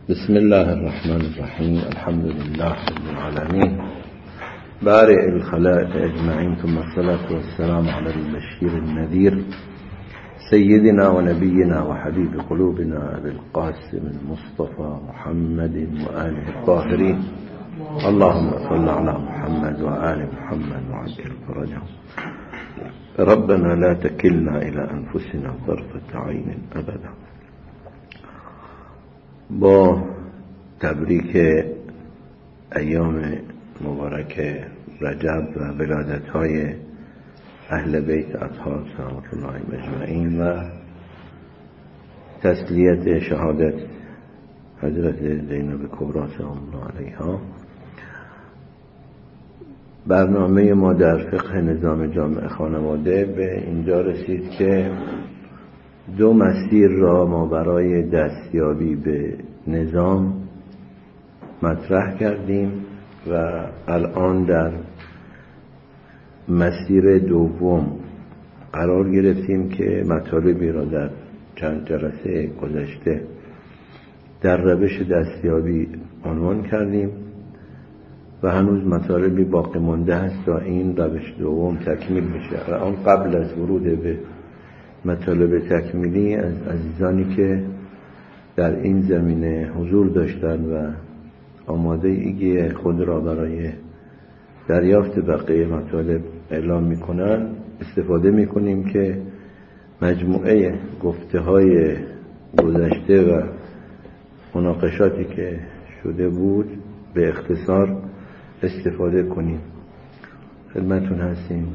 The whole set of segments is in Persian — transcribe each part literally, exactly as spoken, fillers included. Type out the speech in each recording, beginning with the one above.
بسم الله الرحمن الرحيم. الحمد لله رب العالمين بارئ الخلائق أجمعين، ثم الصلاة والسلام على البشير النذير سيدنا ونبينا وحبيب قلوبنا أبي القاسم المصطفى محمد وآله الطاهرين. اللهم صل على محمد وآل محمد وعجل فرجهم. ربنا لا تكلنا إلى أنفسنا طرفة عين أبدا. با تبریک ایام مبارک رجب و ولادت های اهل بیت اطهار صلوات الله علیهم اجمعین و تسلیت شهادت حضرت زینب کبری سلام الله علیها، برنامه ما در فقه نظام جامع خانواده به اینجا رسید که دو مسیر را ما برای دستیابی به نظام مطرح کردیم و الان در مسیر دوم قرار گرفتیم که مطالبی را در چند جلسه گذشته در روش دستیابی عنوان کردیم و هنوز مطالبی باقی مانده است تا این روش دوم تکمیل بشه. و آن قبل از ورود به مطالب تکمیلی از عزیزانی که در این زمینه حضور داشتند و آماده ایگی خود را برای دریافت بقیه مطالب اعلام میکنن استفاده میکنیم که مجموعه گفته های گذشته و مناقشاتی که شده بود به اختصار استفاده کنیم. خدمتون هستیم.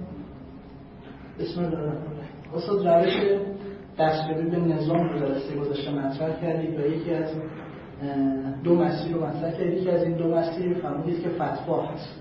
بسم الله الرحمن الرحیم. استاد روش دستیابی به نظام رو جلسه گذشته مطرح کردید و یکی از دو مسیر رو مطرح کردید. یکی از این دو مسیر فرمودید که فتوا هست.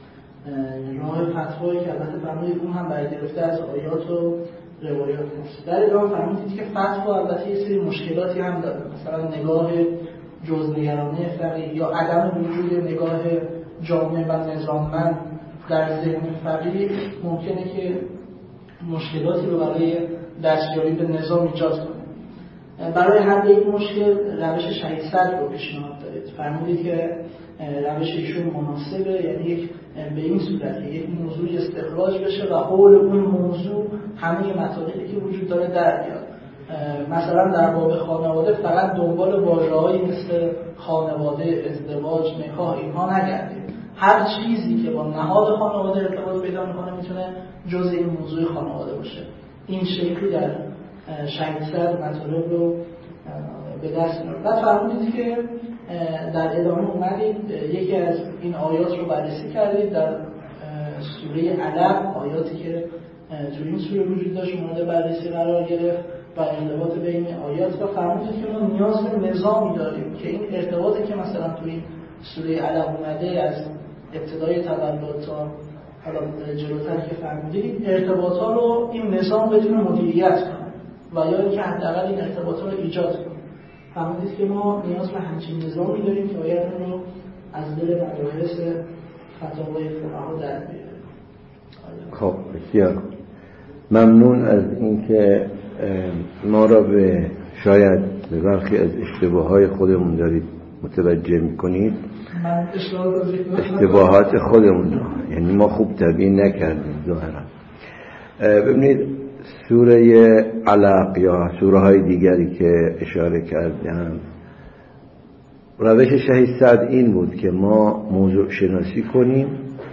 راه فتوایی که البته فرمودید اون هم برگرفته از آیات و روایات هست. در ادامه فرمودید که فتوا البته یه سری مشکلاتی هم داره، مثلا نگاه جزئیانه فقیه یا عدم وجود نگاه جامع و نظاممند در ذهن فقیه ممکنه که مشکلاتی رو برای دستیابی به نظام ایجاد کنه. برای حل این مشکل روش شهید صدر رو پیشنهاد دارید. فرمودید که روش ایشون مناسبه، یعنی یک به این صورت که یک موضوع استخراج بشه و حول اون موضوع همه مطالبی که وجود داره در بیاد. مثلا در باب خانواده فقط دنبال واژه‌هایی مثل خانواده، ازدواج، نکاح اینها نگردید. هر چیزی که با نهاد خانواده ارتباط پیدا میکنه میتونه جزء این موضوع خانواده باشه. این شکلی در شهید صدر مطالب رو به دست میاره. بعد فرمودید که در ادامه اومدید یکی از این آیات رو بررسی کردید در سوره علق، آیاتی که تو این سوره وجود داشت مورد بررسی قرار گرفت و ارتباط بین آیات و فرمودید که ما نیاز به نظامی داریم که این ارتباطی که مثلا تو این سوره علق اومده از ابتدای تولد تا حالا جلوتر که فرمودید ارتباطات رو این نظام بتونه مدیریت کنه و یا اینکه حداقل این ارتباطات رو ایجاد کنه. فرمودید که ما نیاز به همچین نظامی داریم که باید اون رو از دل مباحث فتاوای فقها در بیاره. خب بسیار ممنون از اینکه ما را به شاید به برخی از اشتباهات خودمون دارید متوجه میکنید. من اشتباهات خودمون را یعنی ما خوب تبیین نکردیم ظاهرا. ببینید سوره علق یا سوره های دیگری که اشاره کردم، روش شهید صدر این بود که ما موضوع شناسی کنیم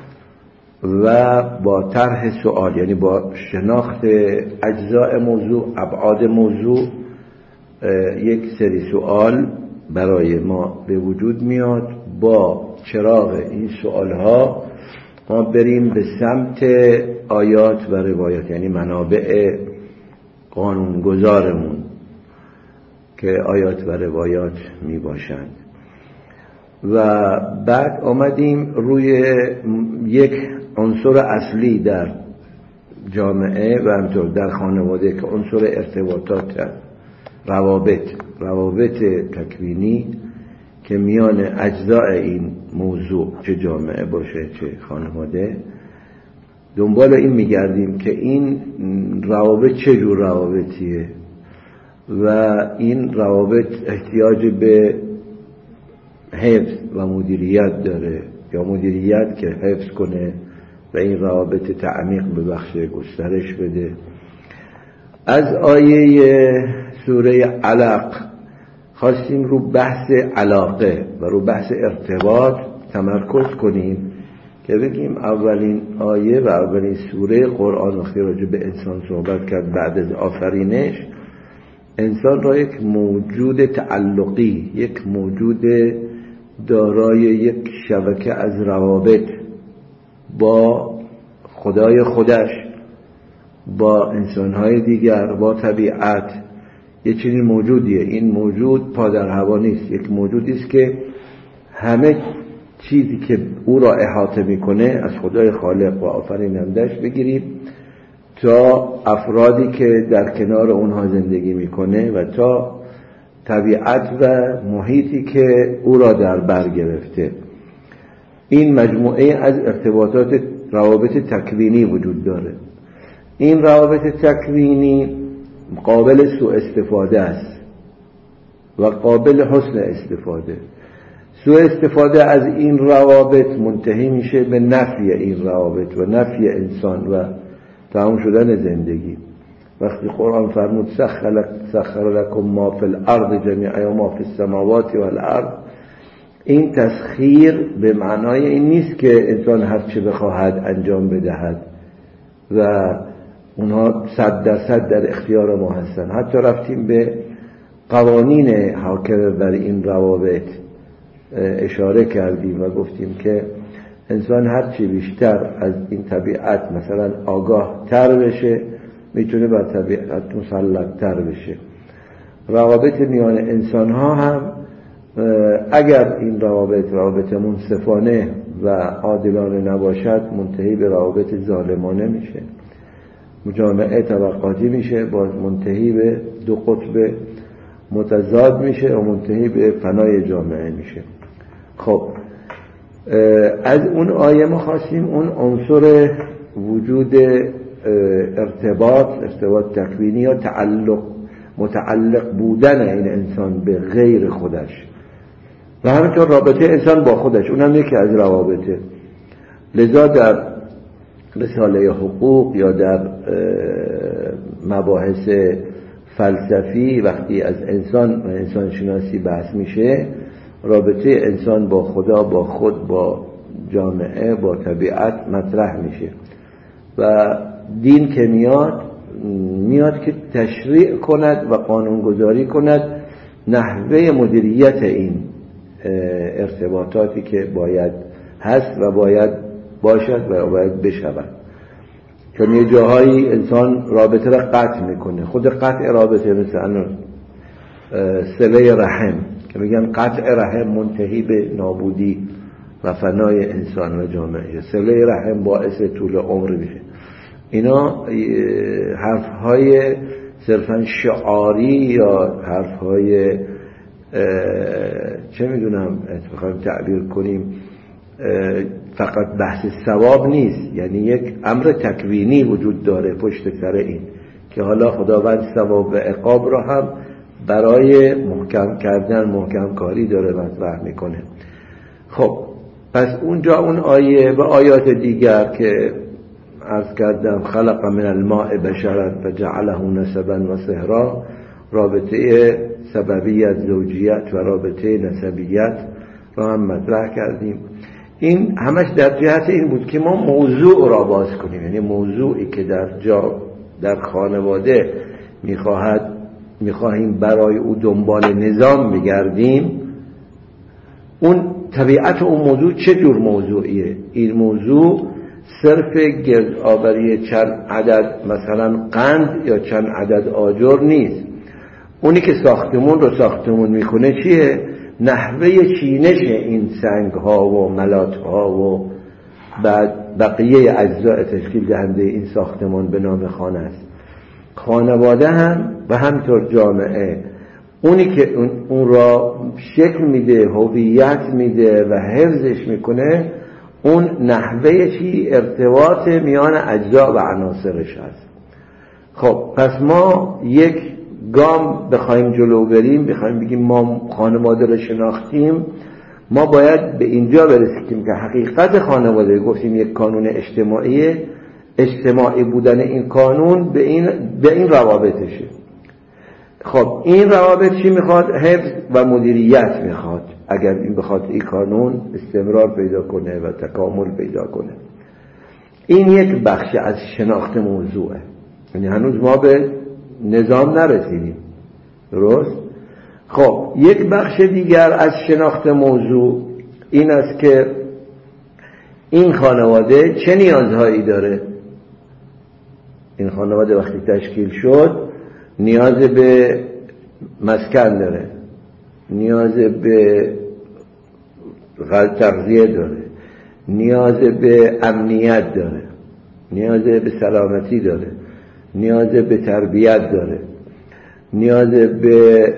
و با طرح سوال، یعنی با شناخت اجزاء موضوع، ابعاد موضوع، یک سری سوال برای ما به وجود میاد. با چراغ این سوالها ما بریم به سمت آیات و روایات، یعنی منابع قانونگذارمون که آیات و روایات می باشند. و بعد آمدیم روی یک عنصر اصلی در جامعه و همطور در خانواده که عنصر ارتباطات، روابط روابط تکوینی که میان اجزاء این موضوع، چه جامعه باشه چه خانواده، دنبال این میگردیم که این روابط چه جور روابطیه و این روابط احتیاج به حفظ و مدیریت داره یا مدیریت که حفظ کنه و این روابط تعمیق ببخشه، گسترش بده. از آیه سوره علق خواستیم رو بحث علاقه و رو بحث ارتباط تمرکز کنیم که بگیم اولین آیه و اولین سوره قرآن وقتی راجع به انسان صحبت کرد بعد از آفرینش، انسان را یک موجود تعلقی، یک موجود دارای یک شبکه از روابط با خدای خودش، با انسانهای دیگر، با طبیعت، یه چنین موجودیه. این موجود پا در هوا نیست، یک موجودی است که همه چیزی که او را احاطه میکنه از خدای خالق و آفرینندش بگیریم تا افرادی که در کنار اونها زندگی میکنه و تا طبیعت و محیطی که او را در بر گرفته. این مجموعه از ارتباطات روابط تکوینی وجود داره. این روابط تکوینی قابل سوء استفاده است و قابل حسن استفاده. سوء استفاده از این روابط منتهی میشه به نفی این روابط و نفی انسان و تمام شدن زندگی. وقتی قرآن فرمود سخر لکم ما فی الارض جمیعا و ما فی السماوات و الارض، این تسخیر به معنای این نیست که انسان هر چه بخواهد انجام بدهد و اونها صد درصد در اختیار ما هستن. حتی رفتیم به قوانین حاکم بر این روابط اشاره کردیم و گفتیم که انسان هر چی بیشتر از این طبیعت مثلا آگاه تر بشه میتونه بر طبیعت مسلط تر بشه. روابط میان انسان ها هم اگر این روابط روابط منصفانه و عادلانه نباشد منتهی به روابط ظالمانه میشه، جامعه طبقاتی میشه، باز منتهی به دو قطب متضاد میشه و منتهی به فنای جامعه میشه. خب از اون آیه ما خواستیم اون عنصر وجود ارتباط ارتباط تکوینی یا تعلق متعلق بودن این انسان به غیر خودش و همینطور رابطه انسان با خودش، اونم یکی از روابطه. لذا در رساله حقوق یا در مباحث فلسفی وقتی از انسان و انسان شناسی بحث میشه، رابطه انسان با خدا، با خود، با جامعه، با طبیعت مطرح میشه و دین که میاد میاد که تشریع کند و قانونگذاری کند نحوه مدیریت این ارتباطاتی که باید هست و باید باشد و باید بشود. چون یه جاهایی انسان رابطه را قطع میکنه، خود قطع رابطه مثل صله رحم که میگن قطع رحم منتهی به نابودی و فنای انسان و جامعه، صله رحم باعث طول عمر میشه. اینا حرفهای صرفا شعاری یا حرفهای چه میدونم بخوایم تعبیر کنیم فقط بحث ثواب نیست، یعنی یک امر تکوینی وجود داره پشت سر این که حالا خداوند ثواب و عقاب را هم برای محکم کردن محکم کاری داره مطرح میکنه. خب پس اونجا اون آیه و آیات دیگر که عرض کردم خلق من الماء بشرا فجعله نسبا و صهرا، رابطه سببیت زوجیت و رابطه نسبیت را هم مطرح کردیم. این همش در جهت این بود که ما موضوع را باز کنیم، یعنی موضوعی که در جا در خانواده میخواهد میخواهیم برای او دنبال نظام بگردیم، اون طبیعت اون موضوع چه جور موضوعیه. این موضوع صرف گردآوری چند عدد مثلا قند یا چند عدد آجر نیست. اونی که ساختمون رو ساختمون میکنه چیه؟ نحوه چینش این سنگ ها و ملات ها و بعد بقیه اجزاء تشکیل دهنده این ساختمان به نام خانه است. خانواده هم و همینطور جامعه، اونی که اون, اون را شکل میده، هویت میده و حفظش میکنه، اون نحوه چی ارتباط میان اجزا و عناصرش هست. خب پس ما یک گام بخوایم جلو بریم، بخوایم بگیم ما خانواده رو شناختیم، ما باید به اینجا برسیم که حقیقت خانواده، گفتیم یک قانون اجتماعی، اجتماعی بودن این قانون به این به این روابطشه. خب این روابط چی میخواد؟ حفظ و مدیریت میخواد. اگر این بخواد این قانون استمرار پیدا کنه و تکامل پیدا کنه. این یک بخش از شناخت موضوعه. یعنی هنوز ما به نظام نرسیدیم، درست؟ خب یک بخش دیگر از شناخت موضوع این است که این خانواده چه نیازهایی داره. این خانواده وقتی تشکیل شد نیاز به مسکن داره، نیاز به تغذیه داره، نیاز به امنیت داره، نیاز به سلامتی داره، نیاز به تربیت داره، نیاز به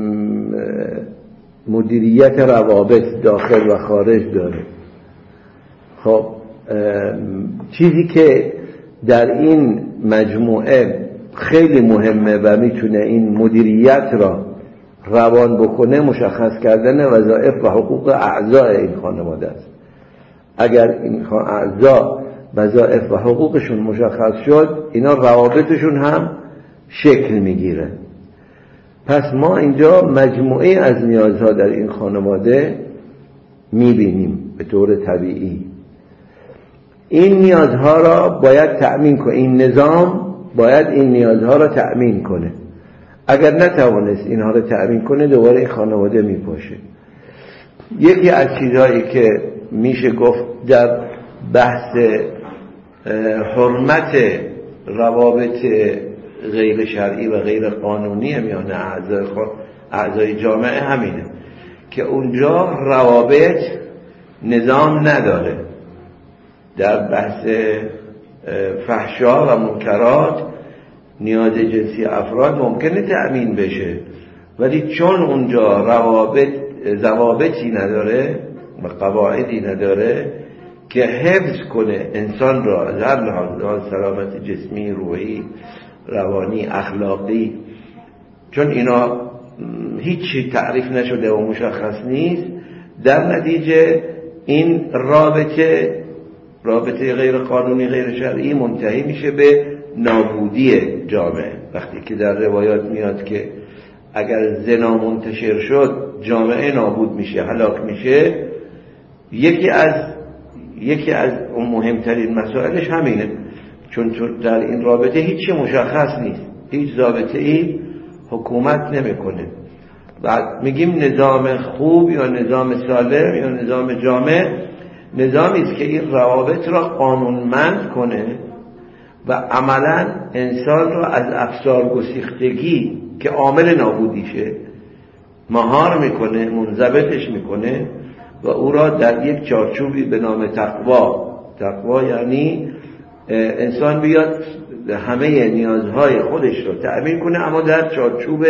مدیریت روابط داخل و خارج داره. خب چیزی که در این مجموعه خیلی مهمه و میتونه این مدیریت را روان بکنه مشخص کردن وظایف و حقوق اعضای این خانواده است. اگر این اعضا وظایف و حقوقشون مشخص شد، اینا روابطشون هم شکل میگیره. پس ما اینجا مجموعه از نیازها در این خانواده میبینیم به طور طبیعی. این نیازها را باید تأمین کنه، این نظام باید این نیازها را تأمین کنه. اگر نتوانست اینها را تأمین کنه دوباره این خانواده میپاشه. یکی از چیزهایی که میشه گفت در بحث حرمت روابط غیر شرعی و غیر قانونی میان اعضای اعضای جامعه همینه که اونجا روابط نظام نداره. در بحث فحشا و منکرات نیاز جنسی افراد ممکنه تأمین بشه، ولی چون اونجا روابط ضوابطی نداره و قواعدی نداره که حفظ کنه انسان را از هر لحاظ، سلامت جسمی، روحی، روانی، اخلاقی، چون اینا هیچی تعریف نشده و مشخص نیست، در نتیجه این رابطه رابطه غیر قانونی غیر شرعی منتهی میشه به نابودی جامعه. وقتی که در روایات میاد که اگر زنا منتشر شد جامعه نابود میشه، هلاک میشه، یکی از یکی از اون مهمترین مسائلش همینه، چون در این رابطه هیچی مشخص نیست، هیچ ضابطه‌ای حکومت نمیکنه. بعد میگیم نظام خوب یا نظام سالم یا نظام جامع نظامی است که این روابط را قانونمند کنه و عملا انسان را از افسار گسیختگی که عامل نابودیشه مهار میکنه، منضبطش میکنه و او را در یک چارچوبی به نام تقوا. تقوا یعنی انسان بیاد همه نیازهای خودش را تأمین کنه، اما در چارچوب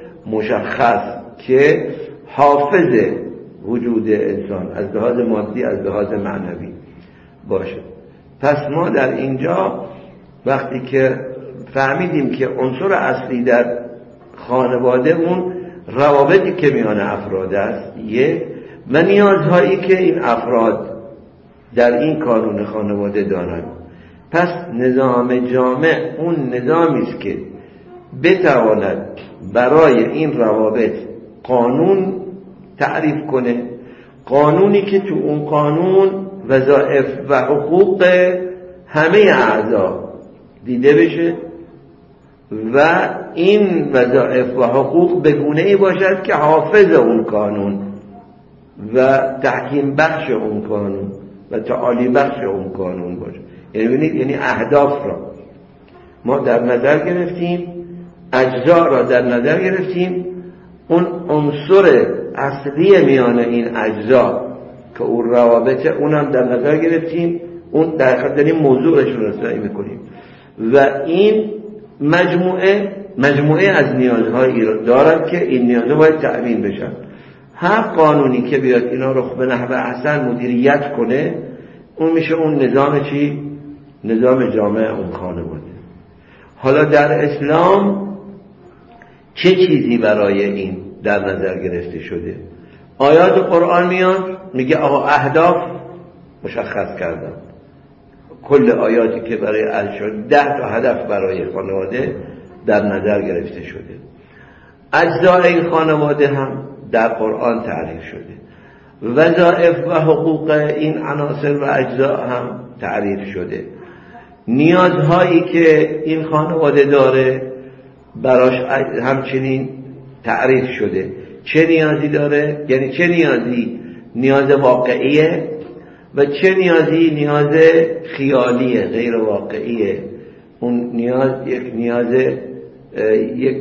مشخص که حافظ وجود انسان از لحاظ مادی، از لحاظ معنوی باشه. پس ما در اینجا وقتی که فهمیدیم که عنصر اصلی در خانواده اون روابطی که میان افراد است یک، و نیازهایی که این افراد در این کانون خانواده دارند، پس نظام جامع اون نظامی است که بتواند برای این روابط قانون تعریف کنه، قانونی که تو اون قانون وظایف و حقوق همه اعضا دیده بشه و این وظایف و حقوق به گونه‌ای باشد که حافظ اون قانون و تحکیم بخش اون قانون و تعالی بخش اون قانون باشه. یعنی ببینید، یعنی اهداف را ما در نظر گرفتیم، اجزا را در نظر گرفتیم، اون عنصر اصلی میان این اجزا که اون روابط اونم در نظر گرفتیم، اون در حقیقت داریم موضوعش رو رسایی میکنیم و این مجموعه مجموعه از نیازهایی رو دارد که این نیازها باید تأمین بشن. هر قانونی که بیاد اینا رو به نحو احسن مدیریت کنه، اون میشه اون نظام چی؟ نظام جامع اون خانواده. حالا در اسلام چه چیزی برای این در نظر گرفته شده؟ آیات قرآن میاد میگه آقا اهداف مشخص کردم، کل آیاتی که برای عرض شد ده تا هدف برای خانواده در نظر گرفته شده. اجزای این خانواده هم در قرآن تعریف شده، وظایف و حقوق این عناصر و اجزا هم تعریف شده، نیازهایی که این خانواده داره براش همچنین تعریف شده. چه نیازی داره؟ یعنی چه نیازی نیاز واقعیه و چه نیازی نیاز خیالیه، غیر واقعیه. اون نیاز یک نیاز یک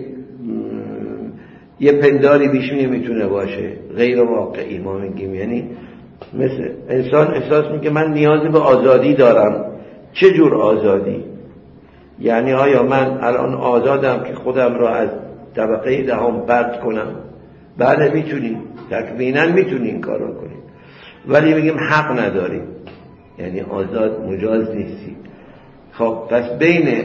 یه پنداری بیش نمیتونه باشه، غیر واقعی ما میگیم. یعنی مثل انسان احساس میکنه من نیاز به آزادی دارم. چه جور آزادی؟ یعنی آیا من الان آزادم که خودم را از طبقه دهم پرت کنم؟ بله میتونیم، تکویناً میتونیم این کار رو کنیم، ولی میگیم حق نداریم، یعنی آزاد مجاز نیستی. خب پس بین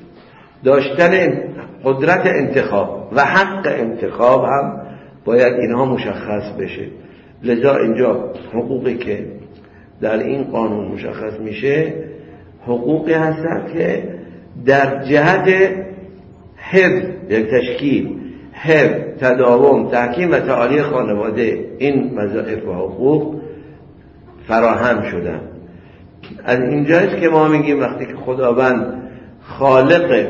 داشتن قدرت انتخاب و حق انتخاب هم باید اینها مشخص بشه. لذا اینجا حقوقی که در این قانون مشخص میشه حقوقی هستند که در جهت حفظ، یک تشکیل، حفظ، تداوم، تحکیم و تعالی خانواده این وظایف و حقوق فراهم شدن. از اینجاست که ما میگیم وقتی که خداوند خالق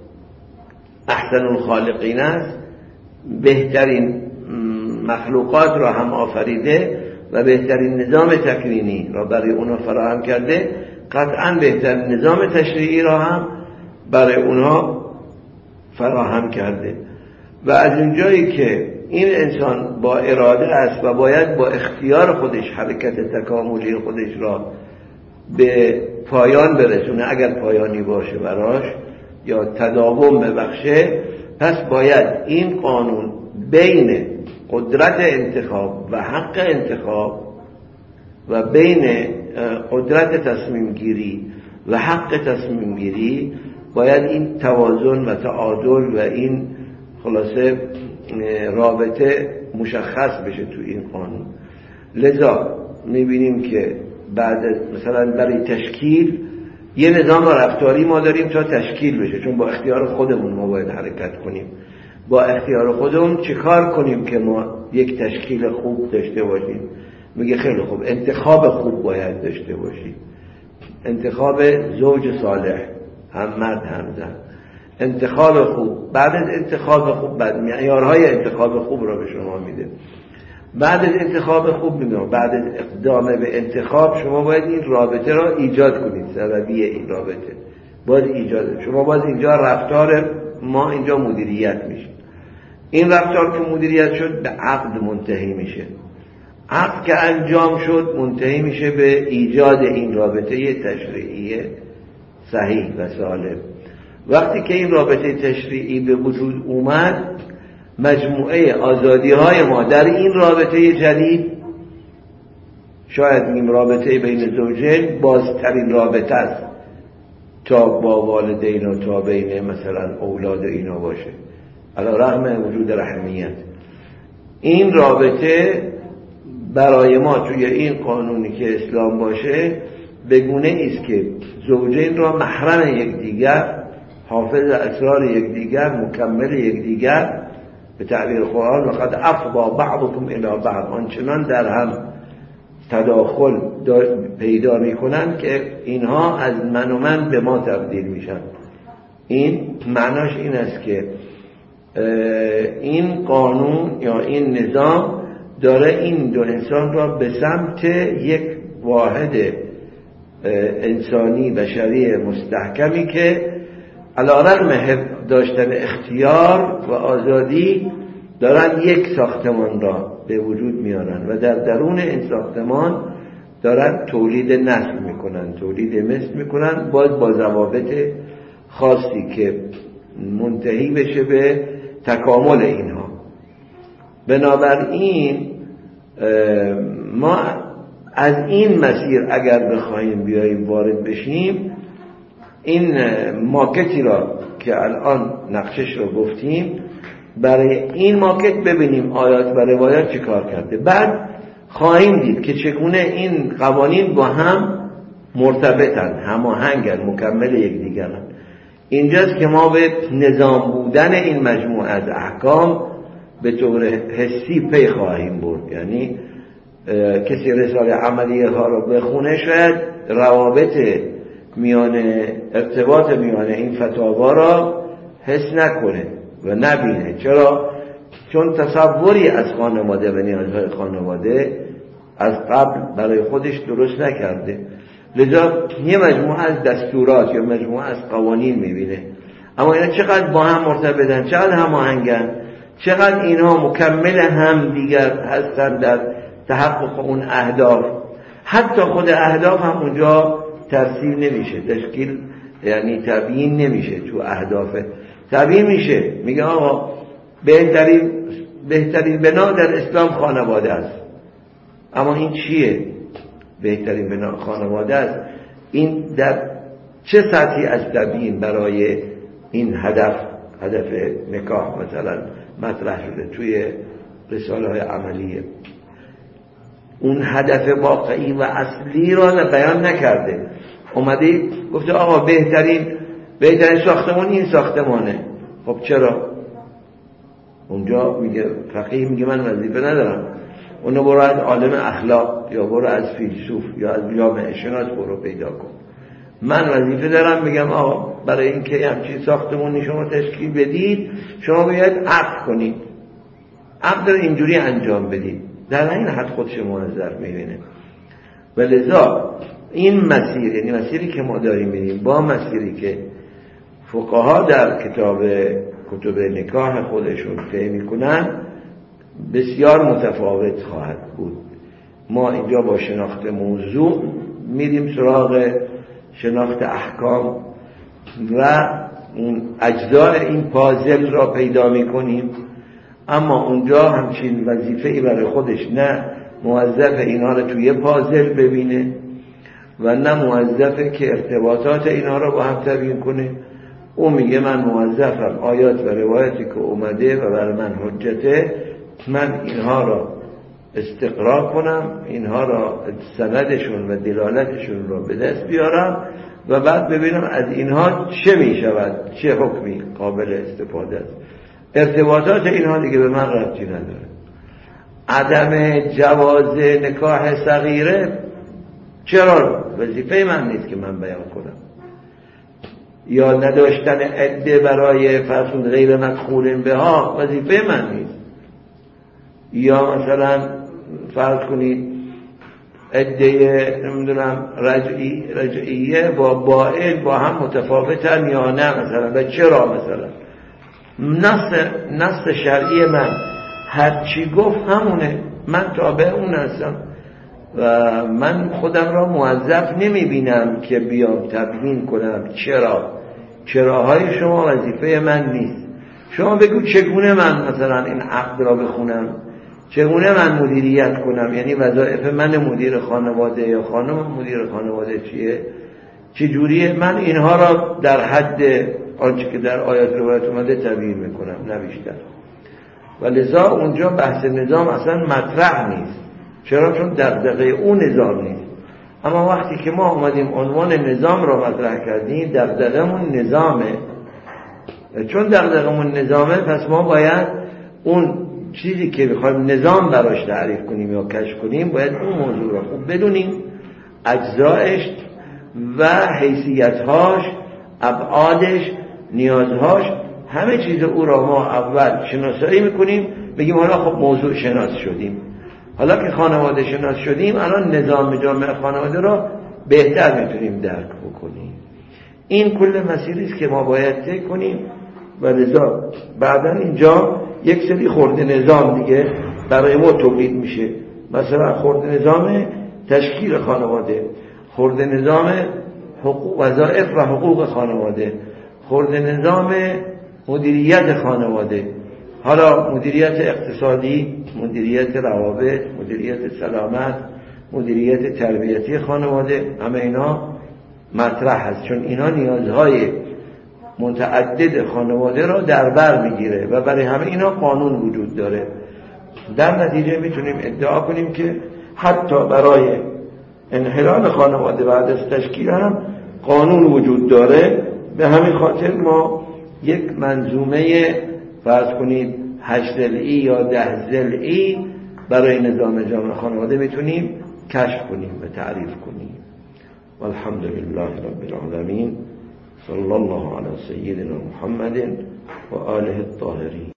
احسن الخالقین است، بهترین مخلوقات را هم آفریده و بهترین نظام تکوینی را برای اونها فراهم کرده، قطعا بهترین نظام تشریعی را هم برای اونها فراهم کرده. و از اونجایی که این انسان با اراده است و باید با اختیار خودش حرکت تکاملی خودش را به پایان برسونه، اگر پایانی باشه براش یا تداوم ببخشه، پس باید این قانون بین قدرت انتخاب و حق انتخاب و بین قدرت تصمیم گیری و حق تصمیم گیری باید این توازن و تعادل و این خلاصه رابطه مشخص بشه تو این قانون. لذا میبینیم که بعد مثلا برای تشکیل یه نظام رفتاری ما داریم تا تشکیل بشه، چون با اختیار خودمون ما باید حرکت کنیم. با اختیار خودمون چه کار کنیم که ما یک تشکیل خوب داشته باشیم؟ میگه خیلی خوب، انتخاب خوب باید داشته باشیم، انتخاب زوج صالح، هم مرد هم زن، انتخاب خوب. بعد از انتخاب خوب بعد معیارهای انتخاب خوب را به شما میده. بعد از انتخاب خوب میگم بعد از اقدام به انتخاب شما باید این رابطه را ایجاد کنید، سببیه این رابطه باید ایجاد. شما باید اینجا رفتار ما اینجا مدیریت میشه. این رفتار که مدیریت شد به عقد منتهی میشه، عقد که انجام شد منتهی میشه به ایجاد این رابطه تشریعی صحیح و سالم. وقتی که این رابطه تشریعی به وجود اومد، مجموعه آزادی های ما در این رابطه جدید، شاید این رابطه بین زوجین بازترین رابطه است تا با والدین و تا بین مثلا اولاد اینا باشه، علی رغم وجود رحمیت. این رابطه برای ما توی این قانونی که اسلام باشه به گونه است که زوجین را محرم یکدیگر، حافظ اسرار یکدیگر، مکمل یکدیگر، به تعبیر قرآن لقد افضى بعضكم الى بعض، آنچنان در هم تداخل پیدا میکنن که اینها از من و من به ما تبدیل میشن. این معناش این است که این قانون یا این نظام داره این دو انسان را به سمت یک واحد انسانی بشری مستحکمی که علی رغم داشتن اختیار و آزادی دارن یک ساختمان را به وجود میارن و در درون این ساختمان دارن تولید نسل میکنن، تولید مثل میکنن، باید با ضوابط خاصی که منتهی بشه به تکامل اینها. بنابراین ما از این مسیر اگر بخوایم بیاییم وارد بشیم، این ماکتی را که الان نقشش را گفتیم برای این ماکت ببینیم آیات و روایات چه کار کرده. بعد خواهیم دید که چگونه این قوانین با هم مرتبطن، هماهنگن، مکمل یکدیگرن. اینجاست که ما به نظام بودن این مجموعه از احکام به طور حسی پی خواهیم برد. یعنی کسی رساله عملیه ها رو بخونه شاید روابط میان ارتباط میان این فتاوا را حس نکنه و نبینه. چرا؟ چون تصوری از خانواده و نیازهای خانواده از قبل برای خودش درست نکرده، لذا یه مجموعه از دستورات یا مجموعه از قوانین میبینه، اما اینا چقدر با هم مرتبطن، چقدر هماهنگن، چقدر اینا مکمل هم دیگر هستن در تحقق اون اهداف. حتی خود اهداف هم اونجا ترسیم نمیشه، تشکیل یعنی تبیین نمیشه. تو اهداف تبیین میشه، میگه آقا بهترین بهترین بنا در اسلام خانواده است. اما این چیه بهترین بنا خانواده است؟ این در چه سطحی از تبیین برای این هدف هدف نکاح مثلا مطرح شده توی رساله های عملیه؟ اون هدف واقعی و اصلی را بیان نکرده، اومده گفته آقا بهترین بهترین ساختمان این ساختمانه. خب چرا؟ اونجا میگه فقیه میگه من وظیفه ندارم، اونو برو از عالم اخلاق یا برو از فیلسوف یا از جامعه شناس برو پیدا کن. من وظیفه دارم میگم آقا برای اینکه همچین ساختمانی شما تشکیل بدید شما باید عقد کنید، عقد رو اینجوری انجام بدید. در این حد خودش موظف میبینه. و لذا این مسیر، یعنی مسیری که ما داریم میریم با مسیری که فقها در کتاب کتب نکاح خودشون طی میکنن بسیار متفاوت خواهد بود. ما اینجا با شناخت موضوع میریم سراغ شناخت احکام و اون اجزای این پازل را پیدا میکنیم، اما اونجا همچین وظیفه‌ای برای خودش نه موظف اینا رو توی پازل ببینه و نه موظفه که ارتباطات اینا رو با هم تبیین کنه. او میگه من موظفم آیات و روایتی که اومده و برای من حجته، من اینها را استقرا کنم، اینها را سندشون و دلالتشون را به دست بیارم و بعد ببینم از اینها چه میشود، چه حکمی قابل استفاده است. ارتباطات اینها دیگه به من ربطی نداره. عدم جواز نکاح صغیره چرا؟ وظیفه من نیست که من بیان کنم. یا نداشتن عده برای فرض غیر مدخول بها وظیفه من نیست. یا مثلا فرض کنید عده نمیدونم رجعی رجعیه با بائن با هم متفاوتن یا نه مثلا، و چرا مثلا نص نص شرعی من هر چی گفت همونه، من تابع اون هستم و من خودم را موظف نمی بینم که بیام تبیین کنم چرا. چراهای شما وظیفه من نیست. شما بگو چگونه من مثلا این عقد را بخونم، چگونه من مدیریت کنم، یعنی وظایف من مدیر خانواده یا خانم مدیر خانواده چیه، چجوریه، من اینها را در حد آنچه که در آیات روایت اومده تبیین میکنم نه بیشتر. و لذا اونجا بحث نظام اصلا مطرح نیست. چرا؟ چون دغدغه اون نظام نیست. اما وقتی که ما اومدیم عنوان نظام را مطرح کردیم، دغدغه‌مون نظامه. چون دغدغه‌مون نظامه پس ما باید اون چیزی که بخوایم نظام براش تعریف کنیم یا کشف کنیم باید اون موضوع را خوب بدونیم، اجزایش و حیثیت‌هاش، ابعادش، نیازهاش، همه چیز او را ما اول شناسایی میکنیم، بگیم حالا خب موضوع شناس شدیم، حالا که خانواده شناس شدیم الان نظام جامعه خانواده را بهتر میتونیم درک بکنیم. این کل مسیری است که ما باید طی کنیم و لذا بعدا اینجا یک سری خورده نظام دیگه برای ما تولید میشه. مثلا خورده نظام تشکیل خانواده، خورده نظام حقوق وظایف و حقوق خانواده، خورده نظام مدیریت خانواده، حالا مدیریت اقتصادی، مدیریت روابط، مدیریت سلامت، مدیریت تربیتی خانواده، همه اینا مطرح هست چون اینا نیازهای متعدد خانواده را در بر میگیره و برای همه اینا قانون وجود داره. در نتیجه میتونیم ادعا کنیم که حتی برای انحلال خانواده بعد از تشکیل هم قانون وجود داره. به همین خاطر ما یک منظومه فرض کنید هشت ضلعی یا ده ضلعی برای نظام جامع خانواده میتونیم کشف کنیم و تعریف کنیم. والحمد لله رب العالمین. صلی الله علی سیدنا محمد و آله الطاهرین.